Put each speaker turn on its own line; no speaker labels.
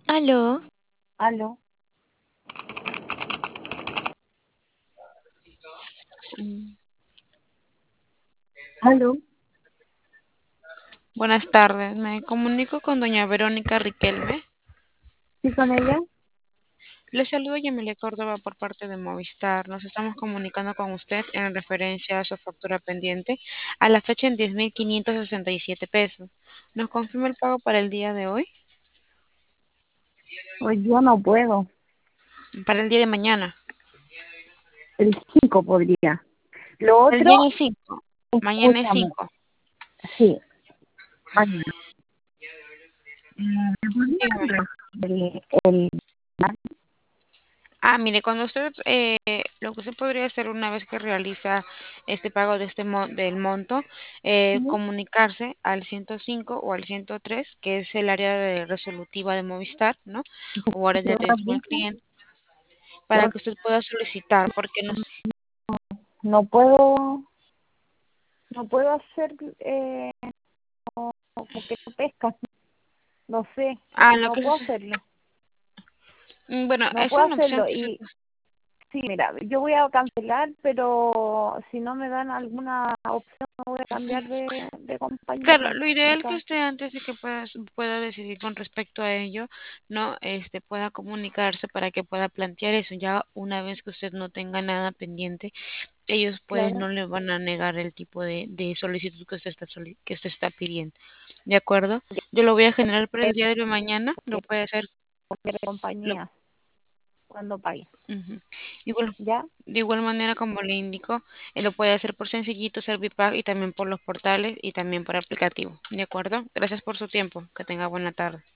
Aló,
Aló,
mm,
aló,
buenas tardes. Me comunico con doña Verónica Riquelme.
¿sí con ella?
Le saludo Yamilet Córdoba por parte de Movistar. Nos estamos comunicando con usted en referencia a su factura pendiente a la fecha en 10.567 pesos. ¿Nos confirma el pago para el día de hoy?
Hoy yo no puedo,
Para el día de mañana.
el 5 podría. Lo
El día
otro,
es 5. Mañana es
escúchame,
5.
sí, mañana. ¿Me
Dígame.
podrían el
Mire, cuando usted, lo que usted podría hacer una vez que realiza este pago de del monto,
máximo?
comunicarse al 105 o al 103, que es el área de resolutiva de Movistar, ¿no? O área
¿Qué
de
horas
atención al
dice?
cliente,
¿Qué
para
horas?
que usted pueda solicitar, porque nos,
No puedo, no puedo hacer, porque no pesca, no sé,
lo
no
que
puedo
es,
hacerlo,
bueno,
no
esa es
puedo
una opción
hacerlo.
que usted,
Y sí, mira, yo voy a cancelar, pero si no me dan alguna opción, no voy a cambiar de compañía,
claro,
pues.
lo
O
ideal que
sea,
usted antes de que pueda decidir con respecto a ello, no, pueda comunicarse para que pueda plantear eso. Ya una vez que usted no tenga nada pendiente, ellos pues
claro.
no le van a negar el tipo de solicitud que que usted está pidiendo. ¿De acuerdo? Yo lo voy a generar para el día de mañana, lo puede hacer.
De
Lo,
compañía cuando pague.
Ujú. Igual,
¿Ya?
de igual manera, como le indico, lo puede hacer por Sencillito, Servipack y también por los portales y también por aplicativo. ¿De acuerdo? Gracias por su tiempo. Que tenga buena tarde.